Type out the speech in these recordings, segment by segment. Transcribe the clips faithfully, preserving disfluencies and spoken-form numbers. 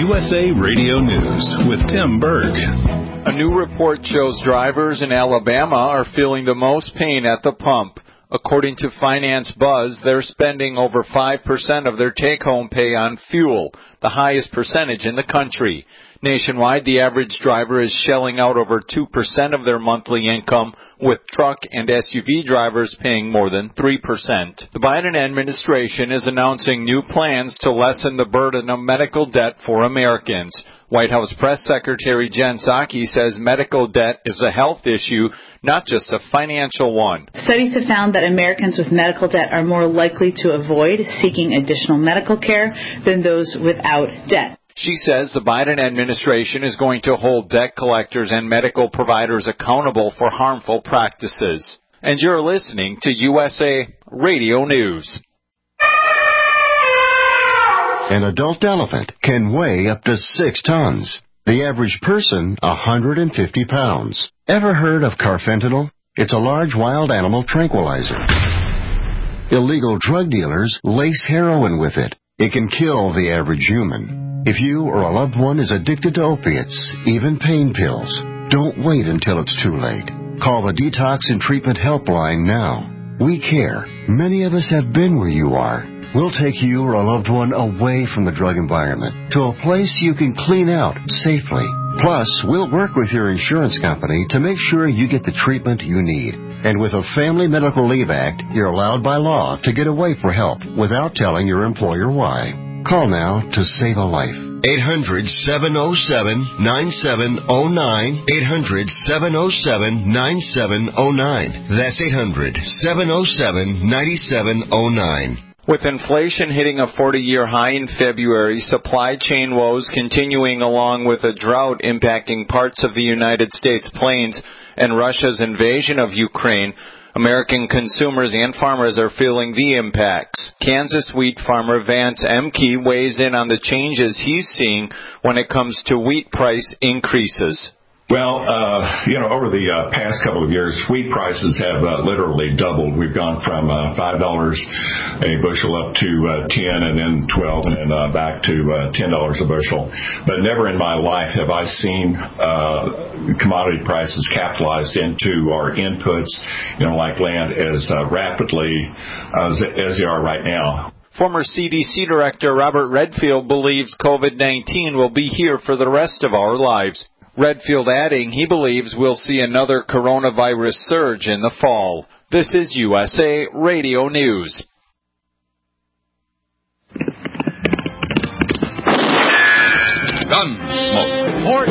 U S A Radio News with Tim Berg. A new report shows drivers in Alabama are feeling the most pain at the pump. According to Finance Buzz, they're spending over five percent of their take-home pay on fuel, the highest percentage in the country. Nationwide, the average driver is shelling out over two percent of their monthly income, with truck and S U V drivers paying more than three percent. The Biden administration is announcing new plans to lessen the burden of medical debt for Americans. White House Press Secretary Jen Psaki says medical debt is a health issue, not just a financial one. Studies have found that Americans with medical debt are more likely to avoid seeking additional medical care than those without debt. She says the Biden administration is going to hold debt collectors and medical providers accountable for harmful practices. And you're listening to U S A Radio News. An adult elephant can weigh up to six tons. The average person, one hundred fifty pounds. Ever heard of carfentanil? It's a large wild animal tranquilizer. Illegal drug dealers lace heroin with it. It can kill the average human. If you or a loved one is addicted to opiates, even pain pills, don't wait until it's too late. Call the Detox and Treatment Helpline now. We care. Many of us have been where you are. We'll take you or a loved one away from the drug environment to a place you can clean out safely. Plus, we'll work with your insurance company to make sure you get the treatment you need. And with a Family Medical Leave Act, you're allowed by law to get away for help without telling your employer why. Call now to save a life. eight hundred, seven oh seven, nine seven oh nine. eight hundred, seven oh seven, nine seven oh nine. That's eight hundred, seven oh seven, nine seven oh nine. With inflation hitting a forty-year high in February, supply chain woes continuing along with a drought impacting parts of the United States plains, and Russia's invasion of Ukraine, American consumers and farmers are feeling the impacts. Kansas wheat farmer Vance Emke weighs in on the changes he's seeing when it comes to wheat price increases. Well, uh, you know, over the uh, past couple of years, wheat prices have uh, literally doubled. We've gone from uh, five dollars a bushel up to uh, ten dollars and then twelve dollars and then uh, back to uh, ten dollars a bushel. But never in my life have I seen uh, commodity prices capitalized into our inputs, you know, like land, as uh, rapidly as, as they are right now. Former C D C Director Robert Redfield believes COVID nineteen will be here for the rest of our lives. Redfield adding he believes we'll see another coronavirus surge in the fall. This is U S A Radio News. Gunsmoke. Port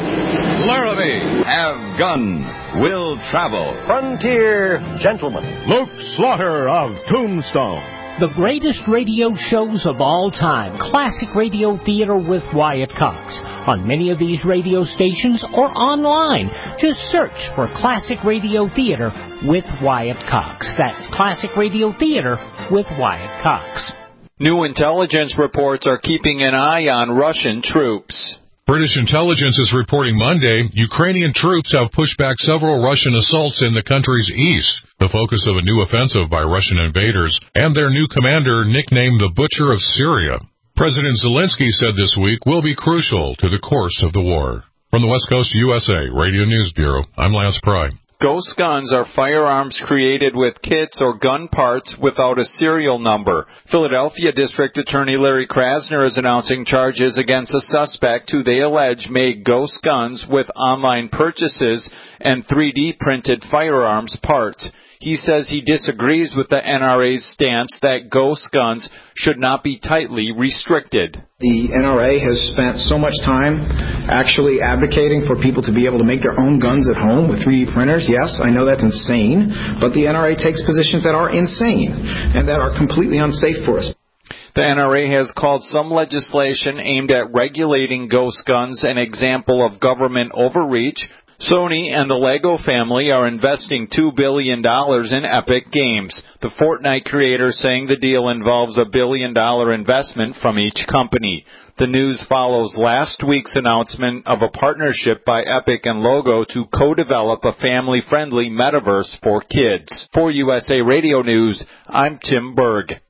Laramie. Have gun. Will travel. Frontier Gentleman. Luke Slaughter of Tombstone. The greatest radio shows of all time. Classic Radio Theater with Wyatt Cox. On many of these radio stations or online. Just search for Classic Radio Theater with Wyatt Cox. That's Classic Radio Theater with Wyatt Cox. New intelligence reports are keeping an eye on Russian troops. British intelligence is reporting Monday Ukrainian troops have pushed back several Russian assaults in the country's east, the focus of a new offensive by Russian invaders and their new commander nicknamed the Butcher of Syria. President Zelensky said this week will be crucial to the course of the war. From the West Coast U S A Radio News Bureau, I'm Lance Pry. Ghost guns are firearms created with kits or gun parts without a serial number. Philadelphia District Attorney Larry Krasner is announcing charges against a suspect who they allege made ghost guns with online purchases and three D printed firearms parts. He says he disagrees with the N R A's stance that ghost guns should not be tightly restricted. The N R A has spent so much time actually advocating for people to be able to make their own guns at home with three D printers. Yes, I know that's insane, but the N R A takes positions that are insane and that are completely unsafe for us. The N R A has called some legislation aimed at regulating ghost guns an example of government overreach. Sony and the Lego family are investing two billion dollars in Epic Games. The Fortnite creator saying the deal involves a billion dollar investment from each company. The news follows last week's announcement of a partnership by Epic and Logo to co-develop a family-friendly metaverse for kids. For U S A Radio News, I'm Tim Berg.